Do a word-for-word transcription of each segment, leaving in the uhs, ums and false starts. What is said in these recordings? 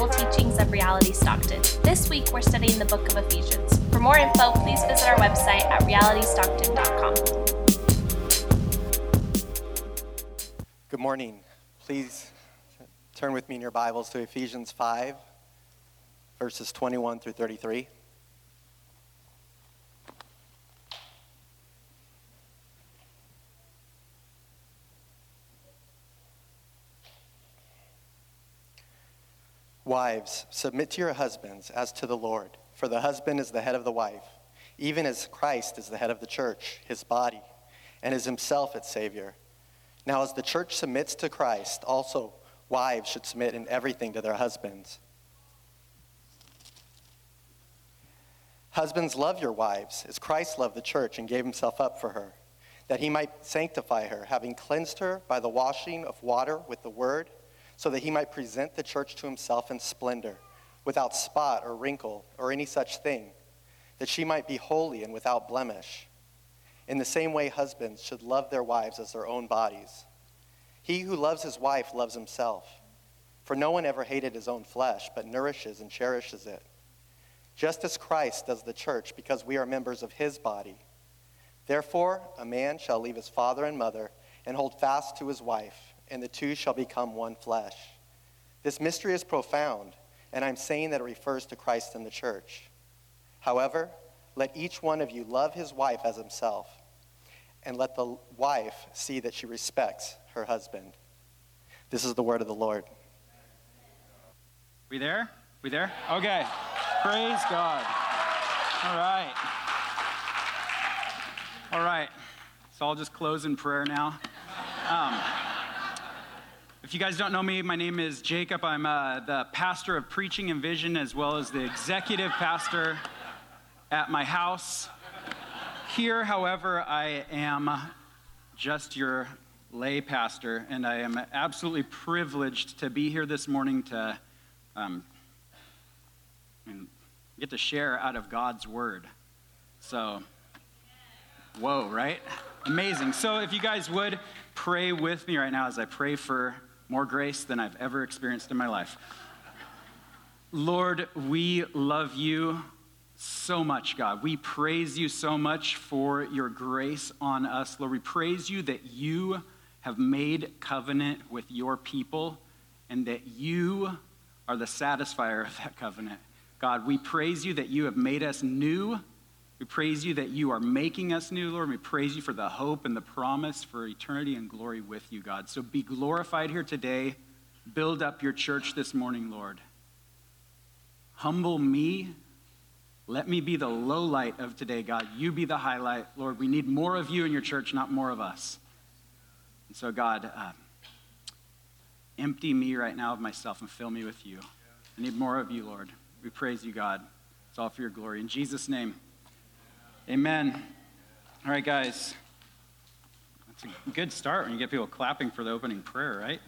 Bible teachings of Reality Stockton. This week we're studying the book of Ephesians. For more info, please visit our website at reality stockton dot com. Good morning. Please turn with me in your Bibles to Ephesians five, verses twenty-one through thirty-three. Wives, submit to your husbands as to the Lord, for the husband is the head of the wife, even as Christ is the head of the church, his body, and is himself its Savior. Now as the church submits to Christ, also wives should submit in everything to their husbands. Husbands, love your wives, as Christ loved the church and gave himself up for her, that he might sanctify her, having cleansed her by the washing of water with the word, so that he might present the church to himself in splendor, without spot or wrinkle or any such thing, that she might be holy and without blemish. In the same way, husbands should love their wives as their own bodies. He who loves his wife loves himself, for no one ever hated his own flesh, but nourishes and cherishes it, just as Christ does the church, because we are members of his body. Therefore, a man shall leave his father and mother and hold fast to his wife, and the two shall become one flesh. This mystery is profound, and I'm saying that it refers to Christ and the church. However, let each one of you love his wife as himself, and let the wife see that she respects her husband. This is the word of the Lord. We there? We there? Okay. Praise God. All right. All right. So I'll just close in prayer now. Um, If you guys don't know me, my name is Jacob. I'm uh, the pastor of Preaching and Vision, as well as the executive pastor at my house. Here, however, I am just your lay pastor, and I am absolutely privileged to be here this morning to um, and get to share out of God's word. So, whoa, right? Amazing. So if you guys would pray with me right now as I pray for more grace than I've ever experienced in my life. Lord, we love you so much, God. We praise you so much for your grace on us. Lord, we praise you that you have made covenant with your people and that you are the satisfier of that covenant. God, we praise you that you have made us new. We praise you that you are making us new, Lord. We praise you for the hope and the promise for eternity and glory with you, God. So be glorified here today. Build up your church this morning, Lord. Humble me. Let me be the low light of today, God. You be the highlight. Lord, we need more of you in your church, not more of us. And so, God, uh, empty me right now of myself and fill me with you. I need more of you, Lord. We praise you, God. It's all for your glory. In Jesus' name. Amen. All right, guys. That's a good start when you get people clapping for the opening prayer, right?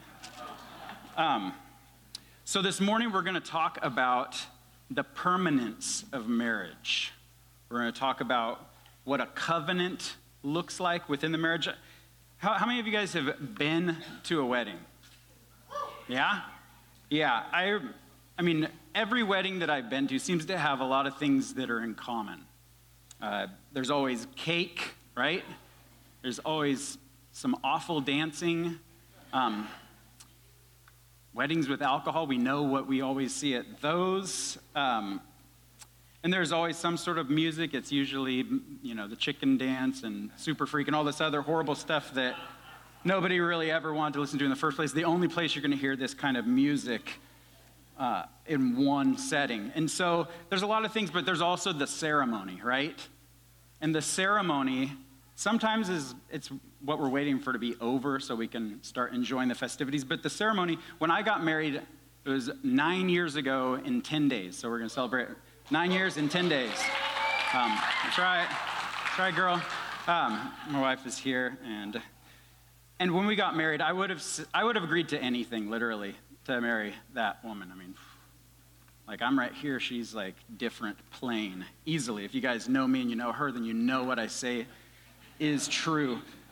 Um, so this morning we're going to talk about the permanence of marriage. We're going to talk about what a covenant looks like within the marriage. How, how many of you guys have been to a wedding? Yeah? Yeah. I, I mean, every wedding that I've been to seems to have a lot of things that are in common. Uh, there's always cake, right? There's always some awful dancing. Um, weddings with alcohol, we know what we always see at those. Um, and there's always some sort of music. It's usually, you know, the chicken dance and Super Freak and all this other horrible stuff that nobody really ever wanted to listen to in the first place. The only place you're going to hear this kind of music Uh, in one setting. And so there's a lot of things, but there's also the ceremony, right? And the ceremony sometimes is it's what we're waiting for to be over so we can start enjoying the festivities. But the ceremony, when I got married, it was nine years ago in ten days. So we're going to celebrate nine years in ten days. Um, try it. Try it, girl. Um, my wife is here. And and when we got married, I would have I would have agreed to anything, literally, to marry that woman. I mean, like I'm right here, she's like different plane, easily. If you guys know me and you know her, then you know what I say is true.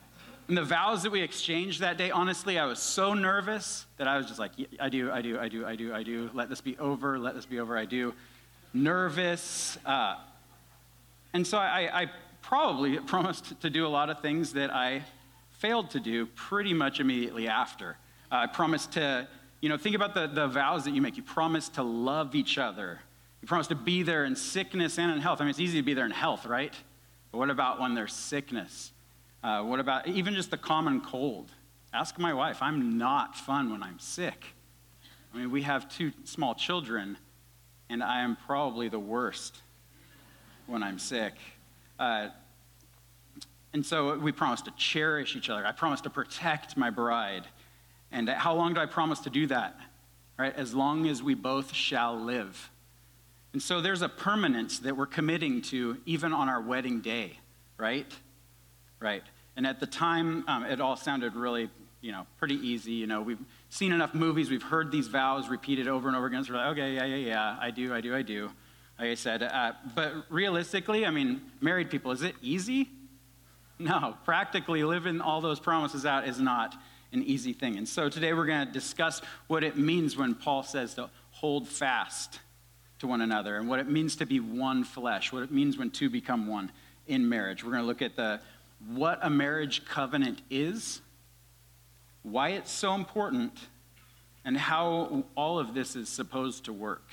And the vows that we exchanged that day, honestly, I was so nervous that I was just like, yeah, I do, I do, I do, I do, I do. Let this be over, let this be over, I do. Nervous. Uh, and so I, I probably promised to do a lot of things that I failed to do pretty much immediately after. Uh, I promised to, you know, think about the, the vows that you make. You promise to love each other. You promise to be there in sickness and in health. I mean, it's easy to be there in health, right? But what about when there's sickness? Uh, what about even just the common cold? Ask my wife. I'm not fun when I'm sick. I mean, we have two small children, and I am probably the worst when I'm sick. Uh, and so we promise to cherish each other. I promise to protect my bride. And how long do I promise to do that? Right? As long as we both shall live. And so there's a permanence that we're committing to even on our wedding day, right? Right. And at the time, um, it all sounded really, you know, pretty easy. You know, we've seen enough movies. We've heard these vows repeated over and over again. So we're like, okay, yeah, yeah, yeah, I do, I do, I do. Like I said, uh, but realistically, I mean, married people, is it easy? No, practically living all those promises out is not an easy thing. And so today we're going to discuss what it means when Paul says to hold fast to one another and what it means to be one flesh, what it means when two become one in marriage. We're going to look at the what a marriage covenant is, why it's so important, and how all of this is supposed to work.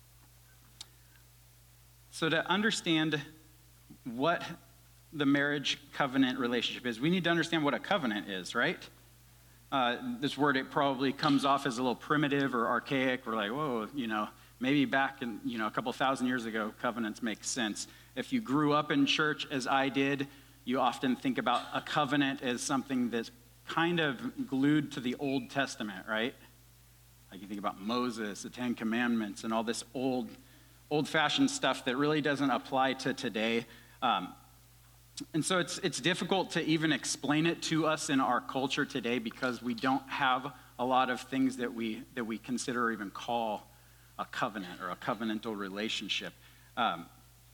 So to understand what the marriage covenant relationship is, we need to understand what a covenant is, right? Uh, this word, it probably comes off as a little primitive or archaic. We're like, whoa, you know, maybe back in, you know, a couple thousand years ago, covenants make sense. If you grew up in church as I did, you often think about a covenant as something that's kind of glued to the Old Testament, right? Like you think about Moses, the Ten Commandments, and all this old, old-fashioned stuff that really doesn't apply to today. Um, and so it's it's difficult to even explain it to us in our culture today because we don't have a lot of things that we that we consider or even call a covenant or a covenantal relationship. Um,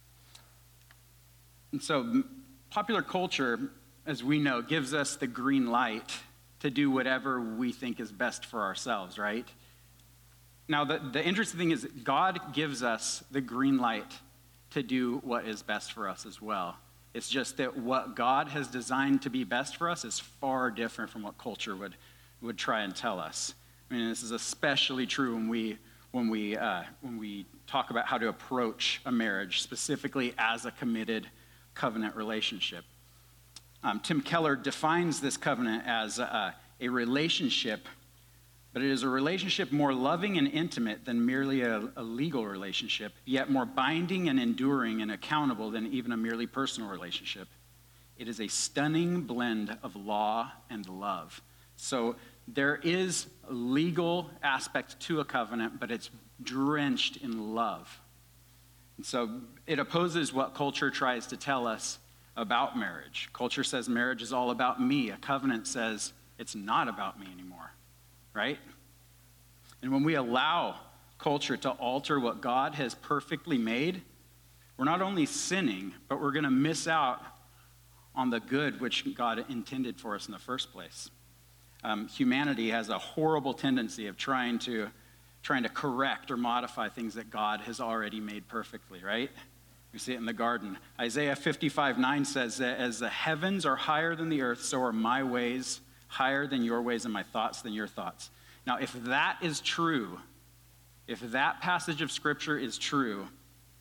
and so popular culture, as we know, gives us the green light to do whatever we think is best for ourselves, right? Now, the, the interesting thing is God gives us the green light to do what is best for us as well. It's just that what God has designed to be best for us is far different from what culture would, would try and tell us. I mean, this is especially true when we when we uh, when we talk about how to approach a marriage, specifically as a committed covenant relationship. Um, Tim Keller defines this covenant as a, a relationship, but it is a relationship more loving and intimate than merely a, a legal relationship, yet more binding and enduring and accountable than even a merely personal relationship. It is a stunning blend of law and love. So there is a legal aspect to a covenant, but it's drenched in love. And so it opposes what culture tries to tell us about marriage. Culture says marriage is all about me. A covenant says it's not about me anymore, right? And when we allow culture to alter what God has perfectly made, we're not only sinning, but we're going to miss out on the good which God intended for us in the first place. Um, humanity has a horrible tendency of trying to trying to correct or modify things that God has already made perfectly, right? We see it in the garden. Isaiah fifty-five nine says that as the heavens are higher than the earth, so are my ways higher than your ways and my thoughts than your thoughts. Now, if that is true, if that passage of Scripture is true,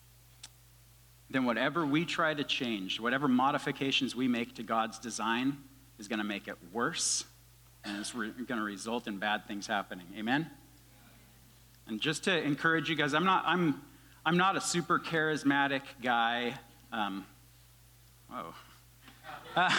then whatever we try to change, whatever modifications we make to God's design is going to make it worse, and it's re- going to result in bad things happening. Amen? And just to encourage you guys, I'm not I'm I'm not a super charismatic guy. Um, whoa. Uh,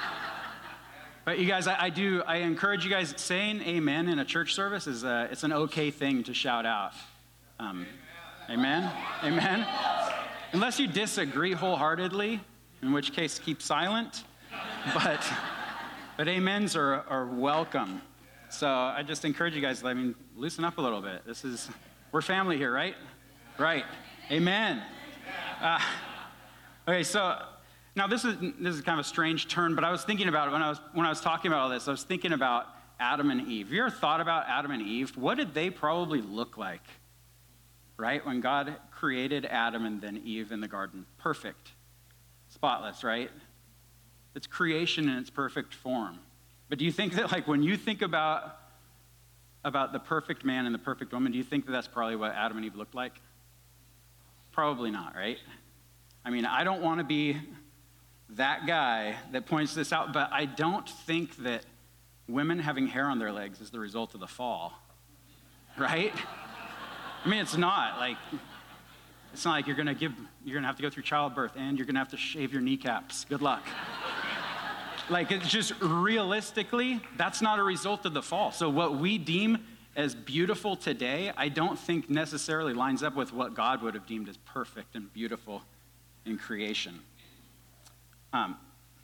but you guys, I, I do I encourage you guys, saying amen in a church service is a, it's an okay thing to shout out. Um, amen? Amen? Unless you disagree wholeheartedly, in which case keep silent. But but amens are, are welcome. So I just encourage you guys, I mean, loosen up a little bit. This is, we're family here, right? Right. Amen. Uh, okay, so Now, this is this is kind of a strange turn, but I was thinking about it when I was when I was talking about all this. I was thinking about Adam and Eve. Have you ever thought about Adam and Eve? What did they probably look like, right? When God created Adam and then Eve in the garden. Perfect. Spotless, right? It's creation in its perfect form. But do you think that, like, when you think about, about the perfect man and the perfect woman, do you think that that's probably what Adam and Eve looked like? Probably not, right? I mean, I don't want to be that guy that points this out, but I don't think that women having hair on their legs is the result of the fall, right? I mean, it's not like, it's not like you're gonna give, you're gonna have to go through childbirth and you're gonna have to shave your kneecaps. Good luck. Like, it's just realistically, that's not a result of the fall. So what we deem as beautiful today, I don't think necessarily lines up with what God would have deemed as perfect and beautiful in creation. Um,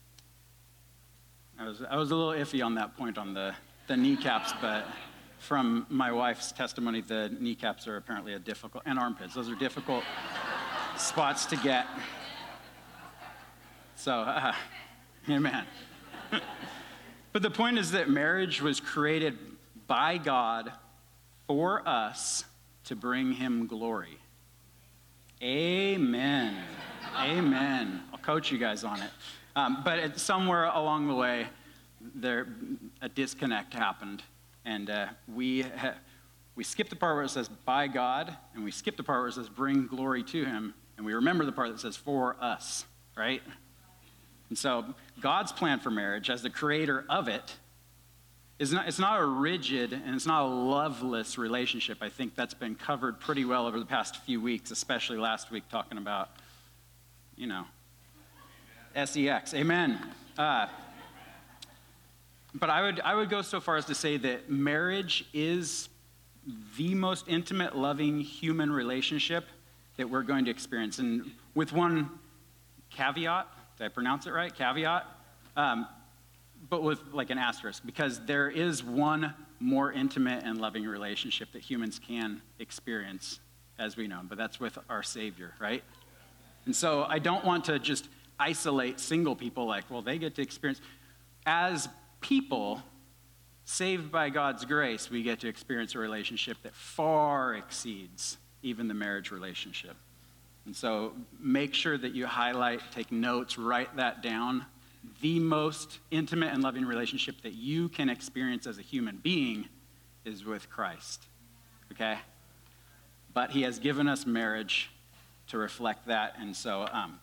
I was I was a little iffy on that point on the, the kneecaps, but from my wife's testimony, the kneecaps are apparently a difficult, and armpits, those are difficult spots to get. So, uh, amen. But the point is that marriage was created by God for us to bring him glory. Amen. Amen. I'll coach you guys on it. Um, but it, somewhere along the way, there a disconnect happened, and uh, we ha- we skipped the part where it says by God, and we skipped the part where it says bring glory to him, and we remember the part that says for us, right? And so God's plan for marriage, as the creator of it, is not, it's not a rigid and it's not a loveless relationship. I think that's been covered pretty well over the past few weeks, especially last week talking about, you know, sex. Amen. Uh, but I would I would go so far as to say that marriage is the most intimate, loving human relationship that we're going to experience. And with one caveat, did I pronounce it right? Caveat. Um, but with like an asterisk, because there is one more intimate and loving relationship that humans can experience, as we know, but that's with our Savior, right? And so I don't want to just isolate single people like, well, they get to experience. As people saved by God's grace, we get to experience a relationship that far exceeds even the marriage relationship. And so make sure that you highlight, take notes, write that down. The most intimate and loving relationship that you can experience as a human being is with Christ, okay? But he has given us marriage to reflect that, and so um,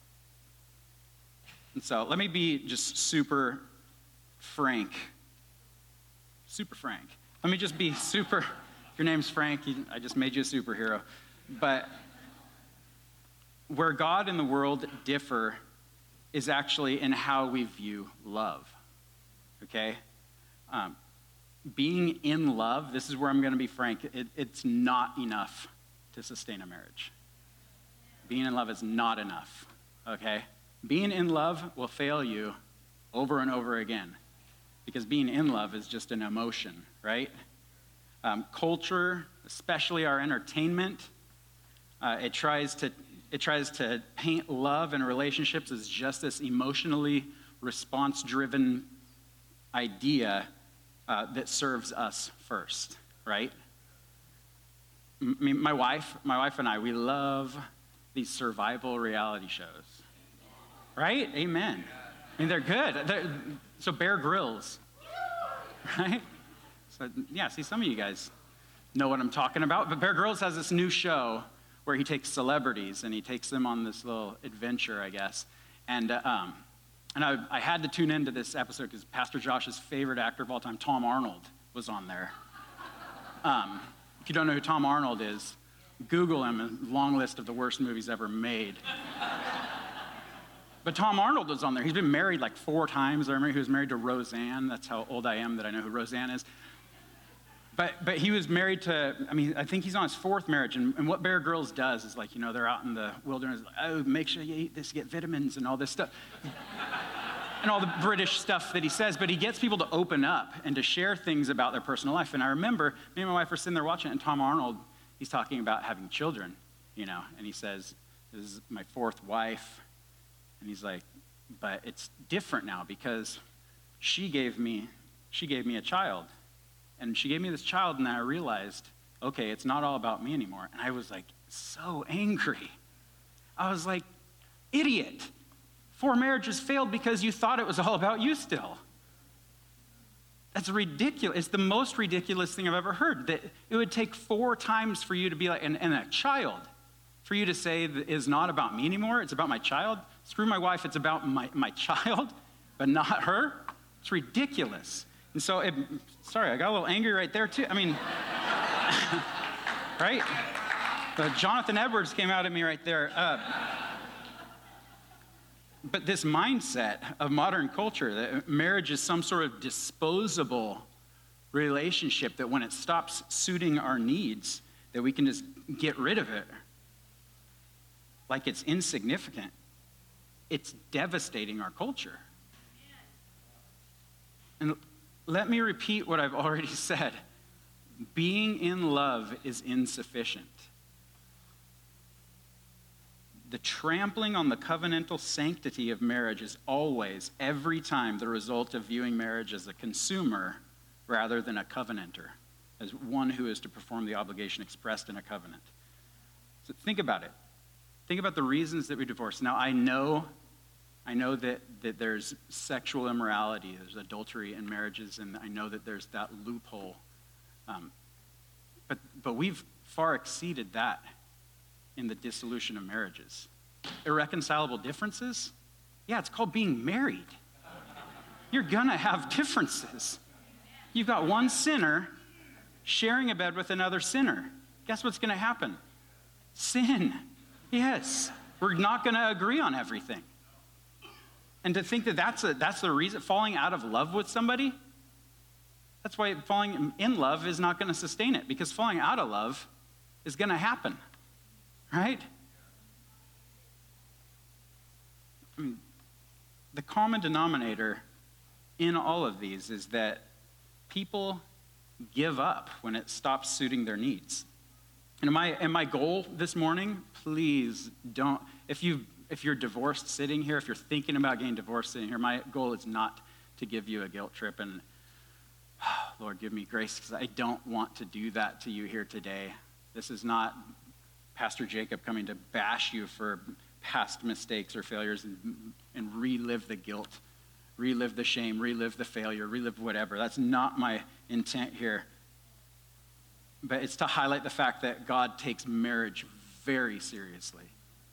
and so let me be just super frank, super frank. Let me just be super, your name's Frank, I just made you a superhero, but where God and the world differ is actually in how we view love, okay? Um, being in love, this is where I'm going to be frank, it, it's not enough to sustain a marriage. Being in love is not enough, okay? Being in love will fail you over and over again because being in love is just an emotion, right? Um, culture, especially our entertainment, uh, it tries to It tries to paint love and relationships as just this emotionally response-driven idea uh, that serves us first, right? I mean, my wife, my wife and I, we love these survival reality shows, right? Amen. I mean, they're good. They're, so Bear Grylls, right? So yeah, see, some of you guys know what I'm talking about, but Bear Grylls has this new show where he takes celebrities and he takes them on this little adventure, I guess. And uh, um, and I, I had to tune into this episode because Pastor Josh's favorite actor of all time, Tom Arnold, was on there. Um, if you don't know who Tom Arnold is, Google him, a long list of the worst movies ever made. But Tom Arnold was on there. He's been married like four times. I remember he was married to Roseanne. That's how old I am that I know who Roseanne is. But but he was married to, I mean, I think he's on his fourth marriage. And, and what Bear Grylls does is like, you know, they're out in the wilderness, like, oh, make sure you eat this, get vitamins and all this stuff. And all the British stuff that he says. But he gets people to open up and to share things about their personal life. And I remember me and my wife were sitting there watching it, and Tom Arnold, he's talking about having children, you know. And he says, this is my fourth wife. And he's like, but it's different now because she gave me, she gave me a child. And she gave me this child, and then I realized, okay, it's not all about me anymore. And I was like so angry. I was like, idiot. Four marriages failed because you thought it was all about you still. That's ridiculous. It's the most ridiculous thing I've ever heard, that it would take four times for you to be like, and, and a child, for you to say that it's not about me anymore, it's about my child. Screw my wife, it's about my, my child, but not her. It's ridiculous. And so, it, sorry, I got a little angry right there too. I mean, right? But Jonathan Edwards came out at me right there. Uh, but this mindset of modern culture, that marriage is some sort of disposable relationship, that when it stops suiting our needs, that we can just get rid of it. Like it's insignificant. It's devastating our culture. And let me repeat what I've already said. Being in love is insufficient. The trampling on the covenantal sanctity of marriage is always, every time, the result of viewing marriage as a consumer rather than a covenanter, as one who is to perform the obligation expressed in a covenant. So think about it. Think about the reasons that we divorce. Now, I know, I know that, that there's sexual immorality, there's adultery in marriages, and I know that there's that loophole. Um, but, but we've far exceeded that in the dissolution of marriages. Irreconcilable differences? Yeah, it's called being married. You're gonna have differences. You've got one sinner sharing a bed with another sinner. Guess what's gonna happen? Sin. Yes. We're not gonna agree on everything. And to think that that's, a, that's the reason, falling out of love with somebody, that's why falling in love is not gonna sustain it, because falling out of love is gonna happen. Right? I mean, the common denominator in all of these is that people give up when it stops suiting their needs. And my and my goal this morning, please don't, if you if you're divorced sitting here, if you're thinking about getting divorced sitting here, my goal is not to give you a guilt trip and oh, Lord, give me grace, because I don't want to do that to you here today. This is not Pastor Jacob coming to bash you for past mistakes or failures and, and relive the guilt, relive the shame, relive the failure, relive whatever. That's not my intent here. But it's to highlight the fact that God takes marriage very seriously.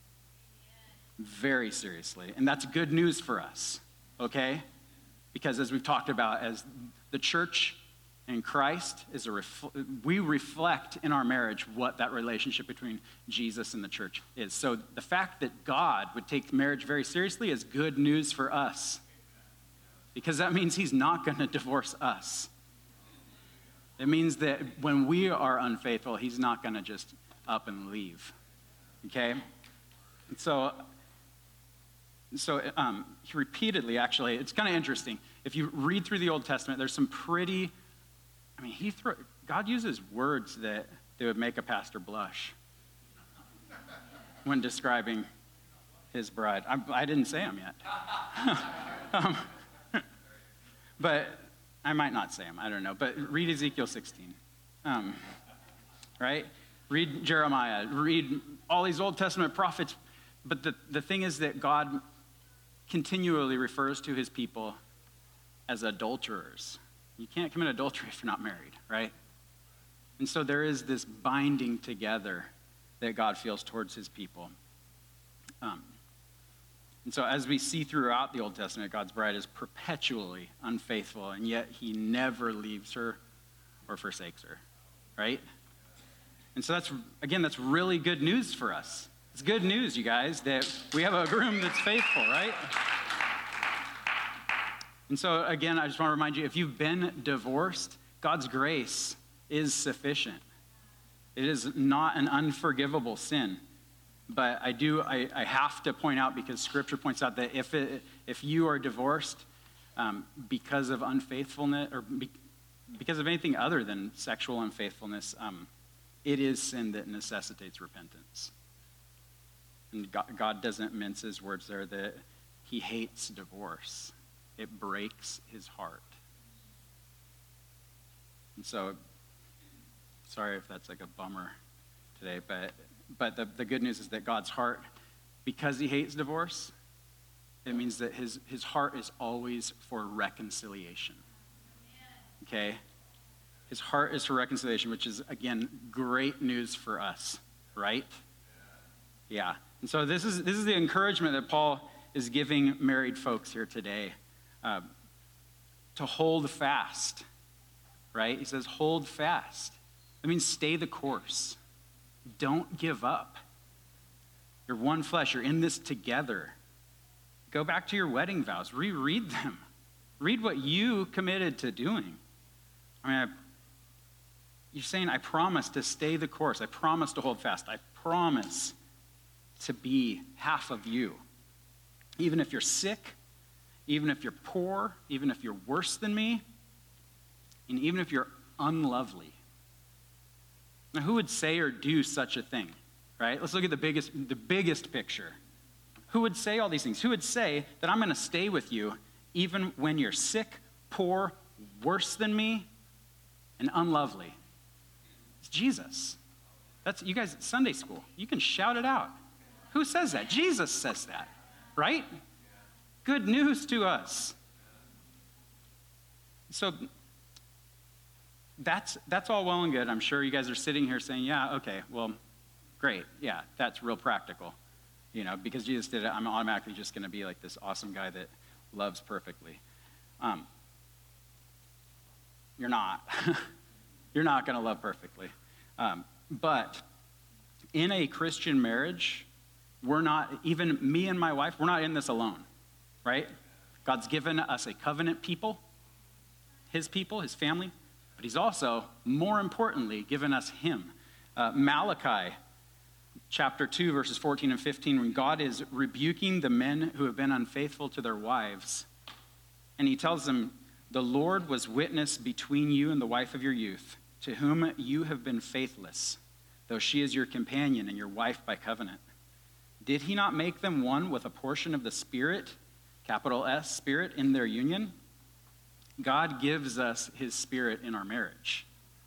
Very seriously. And that's good news for us, okay? Because as we've talked about, as the church and Christ is a refl- we reflect in our marriage what that relationship between Jesus and the church is. So the fact that God would take marriage very seriously is good news for us, because that means he's not going to divorce us. It means that when we are unfaithful, he's not going to just up and leave. Okay? And so, so um, he repeatedly, actually, it's kind of interesting. If you read through the Old Testament, there's some pretty I mean, he throw, God uses words that, that would make a pastor blush when describing his bride. I, I didn't say them yet. um, but I might not say them. I don't know. But read Ezekiel sixteen. Um, right? Read Jeremiah. Read all these Old Testament prophets. But the, the thing is that God continually refers to his people as adulterers. You can't commit adultery if you're not married, right? And so there is this binding together that God feels towards his people. Um, and so as we see throughout the Old Testament, God's bride is perpetually unfaithful, and yet he never leaves her or forsakes her, right? And so that's, again, that's really good news for us. It's good news, you guys, that we have a groom that's faithful, right? And so, again, I just want to remind you, if you've been divorced, God's grace is sufficient. It is not an unforgivable sin. But I do, I, I have to point out, because Scripture points out that if it, if you are divorced um, because of unfaithfulness, or be, because of anything other than sexual unfaithfulness, um, it is sin that necessitates repentance. And God, God doesn't mince his words there, that he hates divorce. It breaks his heart. And so, sorry if that's like a bummer today, but but the, the good news is that God's heart, because he hates divorce, it means that his, his heart is always for reconciliation. Okay? His heart is for reconciliation, which is, again, great news for us, right? Yeah. And so this is this is the encouragement that Paul is giving married folks here today, uh, to hold fast, right? He says, hold fast. That means stay the course. Don't give up. You're one flesh. You're in this together. Go back to your wedding vows. Reread them. Read what you committed to doing. I mean, I, you're saying, I promise to stay the course. I promise to hold fast. I promise to be half of you. Even if you're sick, even if you're poor, even if you're worse than me, and even if you're unlovely. Now, who would say or do such a thing, right? Let's look at the biggest, the biggest picture. Who would say all these things? Who would say that I'm going to stay with you even when you're sick, poor, worse than me, and unlovely? It's Jesus. That's you guys at Sunday school. You can shout it out. Who says that? Jesus says that, right? Good news to us. So that's that's all well and good. I'm sure you guys are sitting here saying, yeah, okay, well, great. Yeah, that's real practical. You know, because Jesus did it, I'm automatically just going to be like this awesome guy that loves perfectly. Um, you're not. You're not going to love perfectly. Um, but in a Christian marriage, we're not, even me and my wife, we're not in this alone, right? God's given us a covenant people, his people, his family, but he's also, more importantly, given us him. Uh, Malachi chapter two, verses fourteen and fifteen, when God is rebuking the men who have been unfaithful to their wives, and he tells them, the Lord was witness between you and the wife of your youth, to whom you have been faithless, though she is your companion and your wife by covenant. Did he not make them one with a portion of the Spirit, capital S, Spirit, in their union? God gives us his Spirit in our marriage.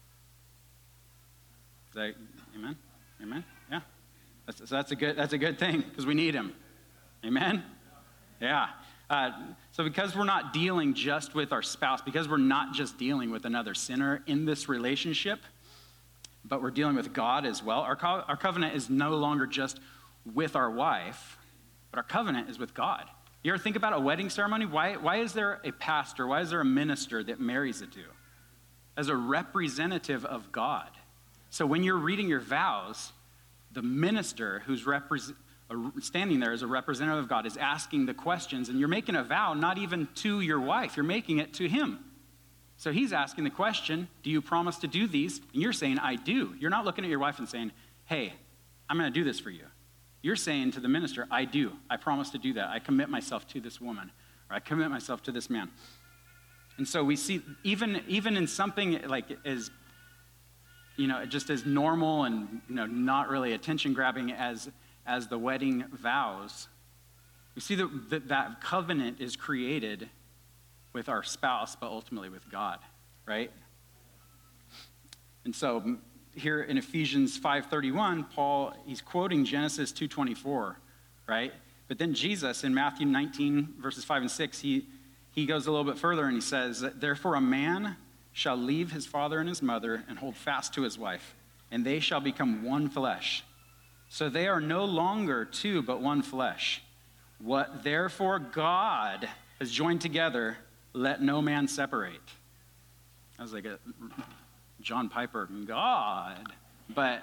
Is that, amen? Amen? Yeah. That's, so that's a good, that's a good thing, because we need him. Amen? Yeah. Uh, so because we're not dealing just with our spouse, because we're not just dealing with another sinner in this relationship, but we're dealing with God as well, our, co- our covenant is no longer just with our wife, but our covenant is with God. You ever think about a wedding ceremony? Why, why is there a pastor, why is there a minister that marries the two? As a representative of God. So when you're reading your vows, the minister who's represent, uh, standing there as a representative of God is asking the questions, and you're making a vow not even to your wife, you're making it to him. So he's asking the question, do you promise to do these? And you're saying, I do. You're not looking at your wife and saying, hey, I'm going to do this for you. You're saying to the minister, I do. I promise to do that. I commit myself to this woman, or I commit myself to this man. And so we see, even, even in something like as, you know, just as normal and, you know, not really attention-grabbing as, as the wedding vows, we see that, that that covenant is created with our spouse, but ultimately with God, right? And so here in Ephesians five thirty-one, Paul, he's quoting Genesis two twenty-four, right? But then Jesus in Matthew nineteen, verses five and six, he, he goes a little bit further and he says, therefore a man shall leave his father and his mother and hold fast to his wife, and they shall become one flesh. So they are no longer two, but one flesh. What therefore God has joined together, let no man separate. That was like a John Piper, God. But,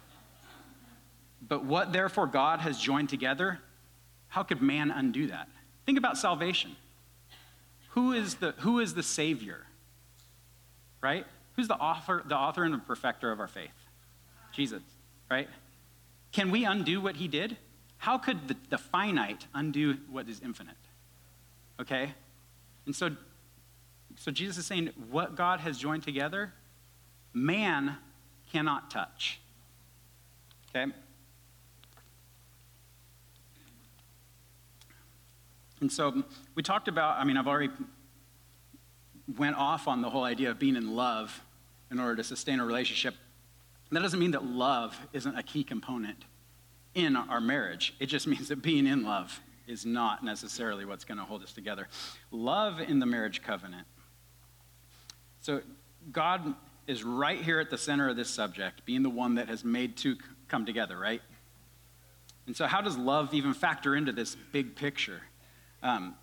but what therefore God has joined together, how could man undo that? Think about salvation. Who is the, who is the Savior? Right? Who's the author, the author and the perfecter of our faith? Jesus, right? Can we undo what he did? How could the, the finite undo what is infinite? Okay? And so, so Jesus is saying, what God has joined together, man cannot touch. Okay? And so we talked about, I mean, I've already went off on the whole idea of being in love in order to sustain a relationship. That doesn't mean that love isn't a key component in our marriage. It just means that being in love is not necessarily what's going to hold us together. Love in the marriage covenant. So God is right here at the center of this subject, being the one that has made two come together, right? And so how does love even factor into this big picture? Um,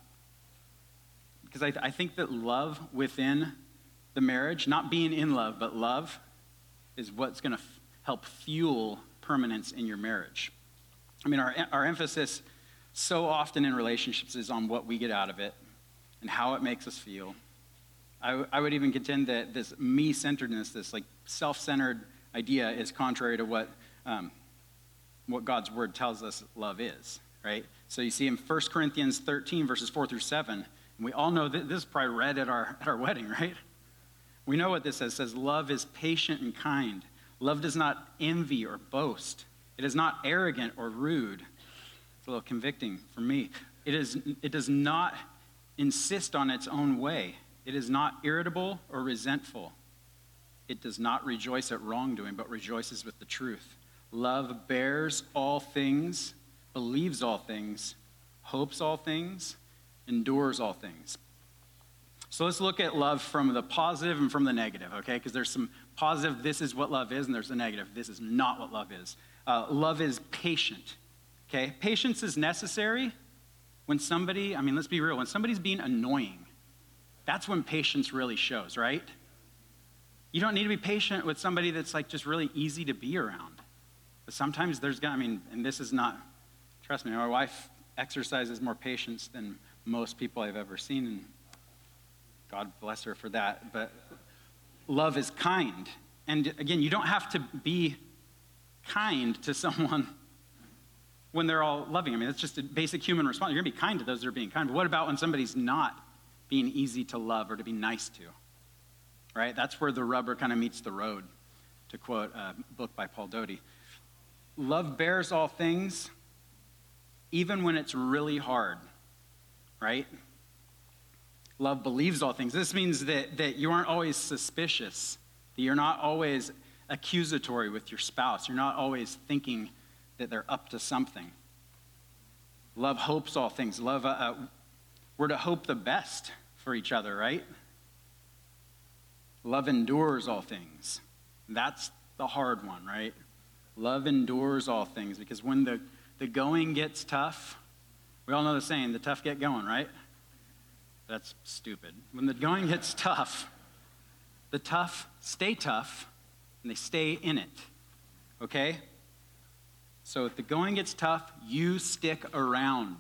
because I, I think that love within the marriage, not being in love, but love, is what's going to f- help fuel permanence in your marriage. I mean, our, our emphasis so often in relationships is on what we get out of it and how it makes us feel. I, w- I would even contend that this me-centeredness, this like self-centered idea is contrary to what um, what God's word tells us love is, right? So you see in First Corinthians thirteen, verses four through seven, and we all know that this is probably read at our, at our wedding, right? We know what this says. It says, love is patient and kind. Love does not envy or boast. It is not arrogant or rude. It's a little convicting for me. It is. It does not insist on its own way. It is not irritable or resentful. It does not rejoice at wrongdoing, but rejoices with the truth. Love bears all things, believes all things, hopes all things, endures all things. So let's look at love from the positive and from the negative, okay? Because there's some positive, this is what love is, and there's the negative, this is not what love is. Uh, love is patient, okay? Patience is necessary when somebody, I mean, let's be real, when somebody's being annoying, that's when patience really shows, right? You don't need to be patient with somebody that's like just really easy to be around. But sometimes there's, I mean, and this is not, trust me, my wife exercises more patience than most people I've ever seen, and God bless her for that. But love is kind. And again, you don't have to be kind to someone when they're all loving. I mean, that's just a basic human response. You're going to be kind to those that are being kind. But what about when somebody's not being easy to love or to be nice to? Right? That's where the rubber kind of meets the road, to quote a book by Paul Doty. Love bears all things, even when it's really hard, right? Love believes all things. This means that, that you aren't always suspicious, that you're not always accusatory with your spouse. You're not always thinking that they're up to something. Love hopes all things. Love, uh, uh, we're to hope the best for each other, right? Love endures all things. That's the hard one, right? Love endures all things, because when the, the going gets tough, we all know the saying, the tough get going, right? That's stupid. When the going gets tough, the tough stay tough, and they stay in it, okay? So if the going gets tough, you stick around.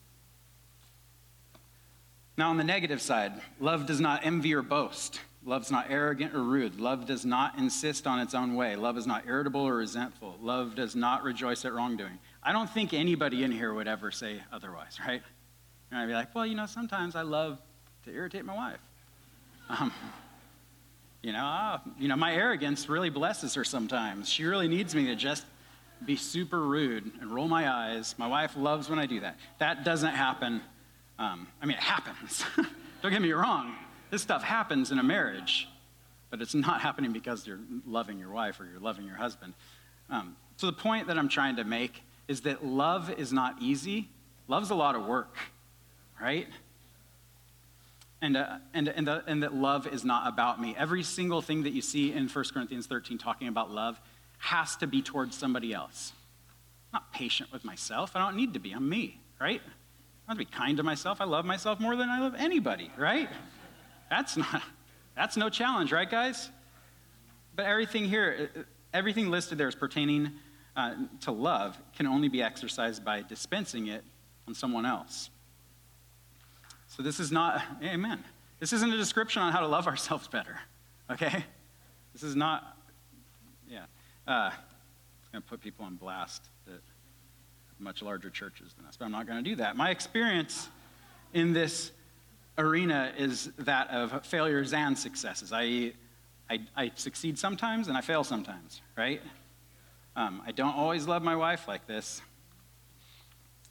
Now on the negative side, love does not envy or boast. Love's not arrogant or rude. Love does not insist on its own way. Love is not irritable or resentful. Love does not rejoice at wrongdoing. I don't think anybody in here would ever say otherwise, right? And I'd be like, well, you know, sometimes I love to irritate my wife. Um, you know, uh, you know, my arrogance really blesses her sometimes. She really needs me to just be super rude and roll my eyes. My wife loves when I do that. That doesn't happen. Um, I mean, it happens. Don't get me wrong. This stuff happens in a marriage, but it's not happening because you're loving your wife or you're loving your husband. Um, so the point that I'm trying to make is that love is not easy. Love's a lot of work, right? And, uh, and, and, the, and that love is not about me. Every single thing that you see in First Corinthians thirteen talking about love has to be towards somebody else. I'm not patient with myself. I don't need to be. I'm me, right? I want to be kind to myself. I love myself more than I love anybody, right? That's not, that's no challenge, right, guys? But everything here, everything listed there is pertaining uh, to love can only be exercised by dispensing it on someone else. So this is not, amen. This isn't a description on how to love ourselves better, okay? This is not, yeah. Uh, it's going to put people on blast that have much larger churches than us, but I'm not going to do that. My experience in this arena is that of failures and successes. I, I, I succeed sometimes and I fail sometimes, right? Um, I don't always love my wife like this.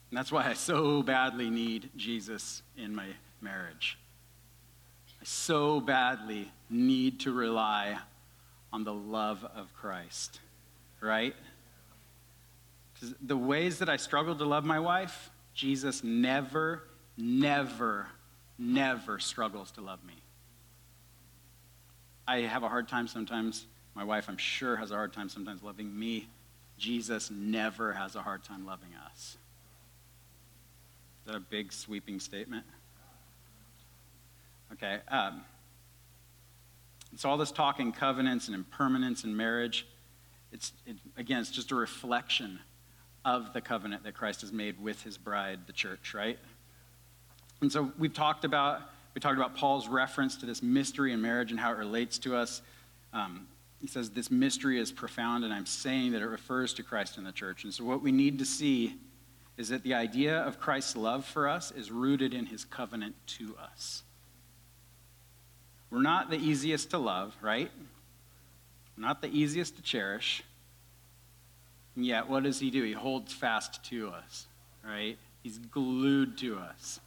And that's why I so badly need Jesus in my marriage. I so badly need to rely on the love of Christ, right? Because the ways that I struggle to love my wife, Jesus never, never, never struggles to love me. I have a hard time sometimes. My wife, I'm sure, has a hard time sometimes loving me. Jesus never has a hard time loving us. Is that a big, sweeping statement? Okay. Um, so all this talk in covenants and impermanence in marriage, it's it, again, it's just a reflection of the covenant that Christ has made with his bride, the church, right? And so we've talked about we talked about Paul's reference to this mystery in marriage and how it relates to us. Um, he says this mystery is profound, and I'm saying that it refers to Christ and the church. And so what we need to see is that the idea of Christ's love for us is rooted in his covenant to us. We're not the easiest to love, right? We're not the easiest to cherish. And yet, what does he do? He holds fast to us, right? He's glued to us.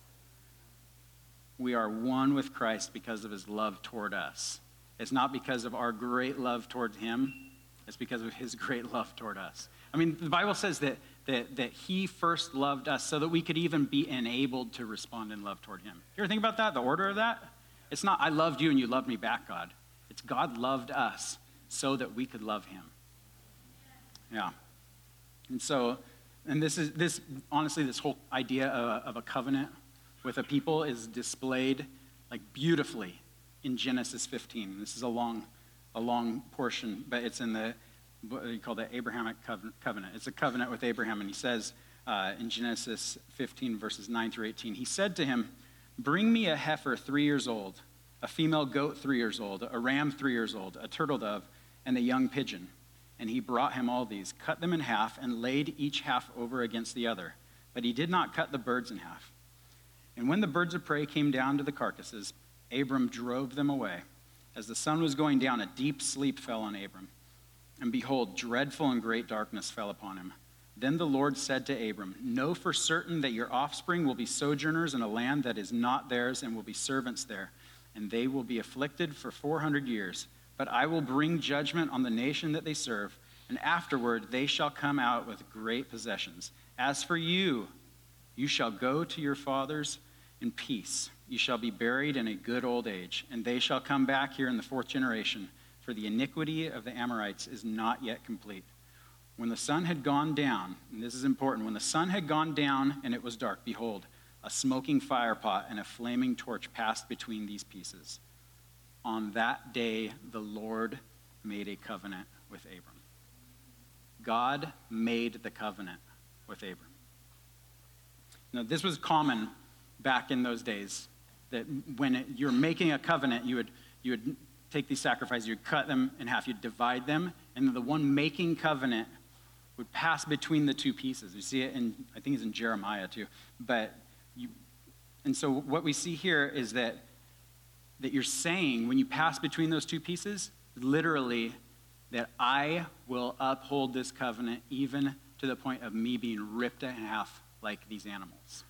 We are one with Christ because of his love toward us. It's not because of our great love toward him. It's because of his great love toward us. I mean, the Bible says that, that, that he first loved us so that we could even be enabled to respond in love toward him. You ever think about that, the order of that? It's not, I loved you and you loved me back, God. It's God loved us so that we could love him. Yeah. And so, and this is, this honestly, this whole idea of, of a covenant with a people is displayed like beautifully in Genesis fifteen. This is a long, a long portion, but it's in the, what you call the Abrahamic covenant. It's a covenant with Abraham, and he says uh, in Genesis fifteen, verses nine through eighteen, he said to him, "Bring me a heifer three years old, a female goat three years old, a ram three years old, a turtle dove, and a young pigeon." And he brought him all these, cut them in half, and laid each half over against the other. But he did not cut the birds in half. And when the birds of prey came down to the carcasses, Abram drove them away. As the sun was going down, a deep sleep fell on Abram. And behold, dreadful and great darkness fell upon him. Then the Lord said to Abram, "Know for certain that your offspring will be sojourners in a land that is not theirs, and will be servants there. And they will be afflicted for four hundred years. But I will bring judgment on the nation that they serve, and afterward they shall come out with great possessions. As for you, you shall go to your fathers in peace. You shall be buried in a good old age, and they shall come back here in the fourth generation, for the iniquity of the Amorites is not yet complete." When the sun had gone down, and this is important, when the sun had gone down and it was dark, behold, a smoking firepot and a flaming torch passed between these pieces. On that day, the Lord made a covenant with Abram. God made the covenant with Abram. Now, this was common back in those days, that when it, you're making a covenant, you would you would take these sacrifices, you'd cut them in half, you'd divide them, and then the one making covenant would pass between the two pieces. You see it in, I think it's in Jeremiah too. But you, and so what we see here is that that you're saying, when you pass between those two pieces, literally, that I will uphold this covenant even to the point of me being ripped in half like these animals.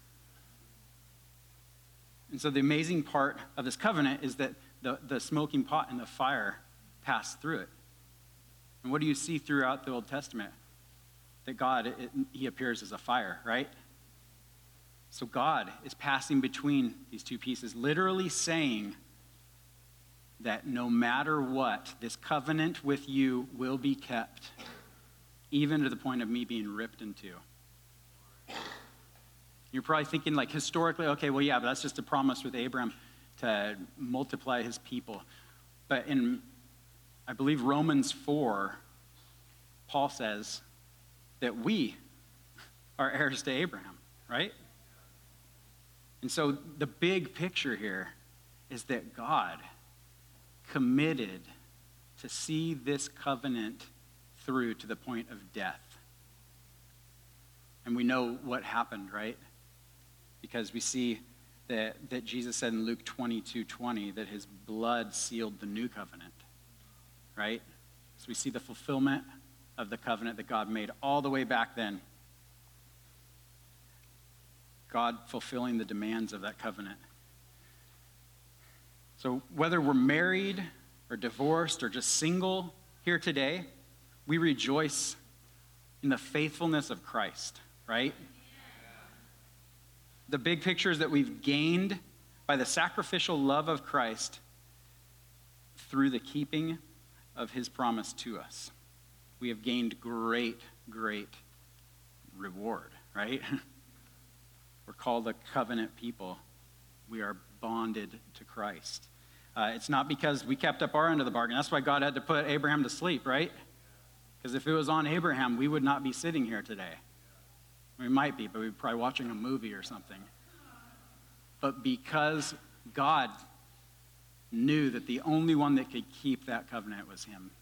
And so the amazing part of this covenant is that the, the smoking pot and the fire pass through it. And what do you see throughout the Old Testament? That God, it, he appears as a fire, right? So God is passing between these two pieces, literally saying that no matter what, this covenant with you will be kept, even to the point of me being ripped in two. You're probably thinking, like, historically, okay, well, yeah, but that's just a promise with Abraham to multiply his people. But in, I believe, Romans four, Paul says that we are heirs to Abraham, right? And so the big picture here is that God committed to see this covenant through to the point of death. And we know what happened, right? Because we see that, that Jesus said in Luke twenty-two twenty that his blood sealed the new covenant, right? So we see the fulfillment of the covenant that God made all the way back then. God fulfilling the demands of that covenant. So whether we're married or divorced or just single here today, we rejoice in the faithfulness of Christ, right? The big picture is that we've gained by the sacrificial love of Christ through the keeping of his promise to us. We have gained great, great reward, right? We're called a covenant people. We are bonded to Christ. Uh, it's not because we kept up our end of the bargain. That's why God had to put Abraham to sleep, right? Because if it was on Abraham, we would not be sitting here today. We might be, but we'd be probably watching a movie or something. But because God knew that the only one that could keep that covenant was him,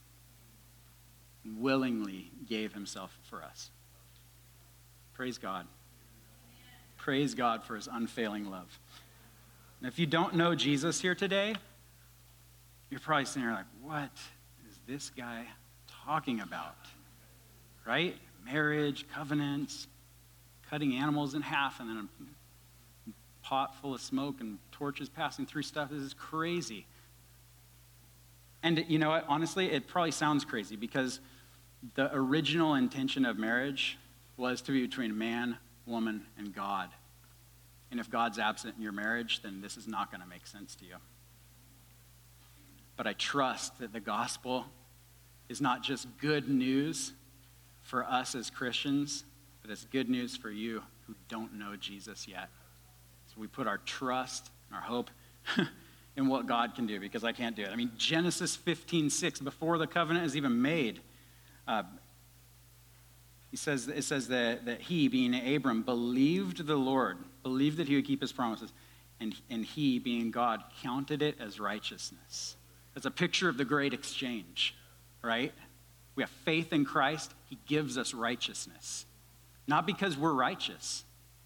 willingly gave himself for us. Praise God. Praise God for his unfailing love. And if you don't know Jesus here today, you're probably sitting there like, what is this guy talking about? Right? Marriage, covenants, cutting animals in half, and then a pot full of smoke and torches passing through stuff. This is crazy. And you know what? Honestly, it probably sounds crazy because the original intention of marriage was to be between man, woman, and God. And if God's absent in your marriage, then this is not going to make sense to you. But I trust that the gospel is not just good news for us as Christians, but it's good news for you who don't know Jesus yet. So we put our trust and our hope in what God can do, because I can't do it. I mean, Genesis fifteen six, before the covenant is even made, uh, he says, it says that, that he, being Abram, believed the Lord, believed that he would keep his promises, and, and he, being God, counted it as righteousness. That's a picture of the great exchange, right? We have faith in Christ. He gives us righteousness. Not because we're righteous.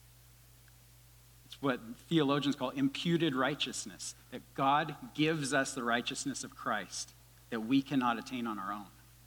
It's what theologians call imputed righteousness, that God gives us the righteousness of Christ that we cannot attain on our own.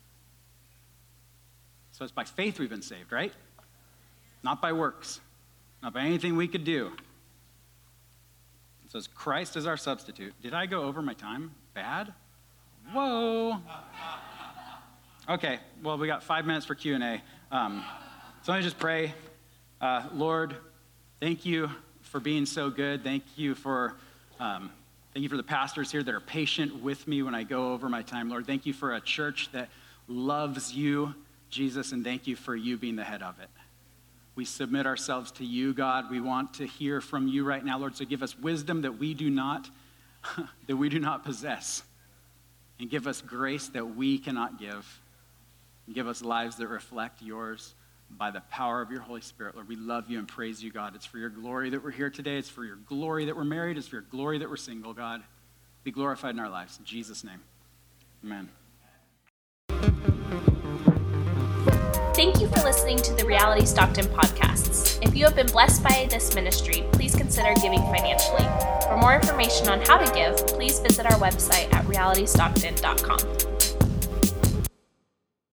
So it's by faith we've been saved, right? Not by works, not by anything we could do. It says Christ is our substitute. Did I go over my time? Bad? Whoa. Okay, well, we got five minutes for Q and A. Um, so let me just pray. Uh, Lord, thank you for being so good. Thank you for um, thank you for the pastors here that are patient with me when I go over my time. Lord, thank you for a church that loves you, Jesus, and thank you for you being the head of it. We submit ourselves to you, God. We want to hear from you right now, Lord, so give us wisdom that we do not that we do not possess, and give us grace that we cannot give. And give us lives that reflect yours by the power of your Holy Spirit. Lord, we love you and praise you, God. It's for your glory that we're here today. It's for your glory that we're married. It's for your glory that we're single, God. Be glorified in our lives. In Jesus' name, amen. Thank you for listening to the Reality Stockton podcasts. If you have been blessed by this ministry, please consider giving financially. For more information on how to give, please visit our website at reality stockton dot com.